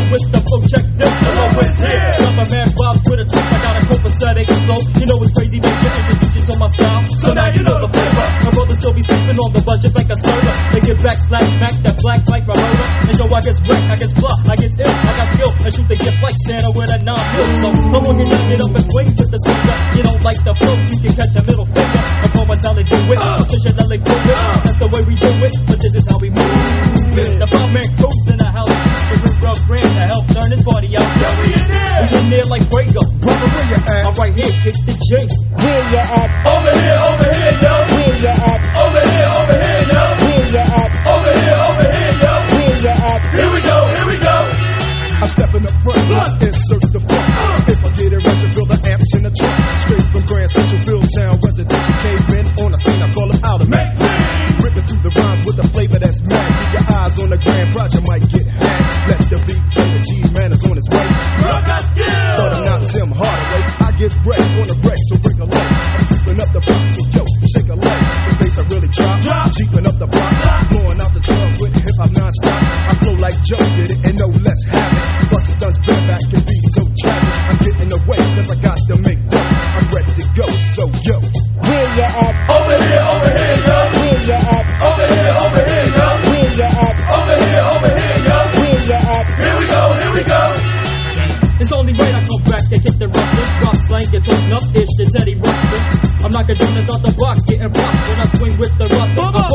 with the flow, check this, the flow is here. Rubber man Bob with a twist, I got a copacetic flow. You know it's crazy, man, getting the beaches on my style. So now you know the flavor. My brothers still be sleeping on the budget like a soda. They get back, slash, smack, that black like my motor. And yo, I get wrecked, I get fly, I get ill, I got skill. I shoot the gift like Santa with a 9 mil. So come on, get up and swing with the swinger. You don't like the flow, you can catch a middle finger. I call my talent do it, officially do it. That's the way we do it, but this is how we move. The 5-man crew's in the house. The Rick Rough Grand to help turn this party out. Yo, we in there. We in there like Brago. Brother, where you at? I'm right here, kick the J. Where you at? Over here, yo. Where you at? Over here, yo. Where you at? Over here, yo. Where you at? Here we go. I'm stepping up front, insert the funk. If I get it right, you feel the amps in the trunk. Straight from Grand Central, Billtown, residential cavemen on the scene. I call them out of me. Ripping through the rhymes with the flavor that's mad. Keep your eyes on the grand project, might get hacked. Let the beat play, the G-man is on his way. But I'm not Tim Hardaway. I get break on the break, so bring a leg. I'm sweeping up the block, so yo, shake a leg. The bass I really drop, jeeping up the block, blowing out the 12s with hip hop non-stop. I flow like Joe did it, and no less have it. Bust stunts back can be so tragic. I'm getting away, cause I got to make dough. I'm ready to go, so yo. Where you at? Over here, yo. Where you at? Over here, yo. Where you at? Over here, yo. Where you at? Here we go. It's only right I come back to hit the rustlers. Drop slang, get talking up, ish, the Teddy Ruxpin. I'm knocking donuts out the box, getting props when I swing with the ruffin.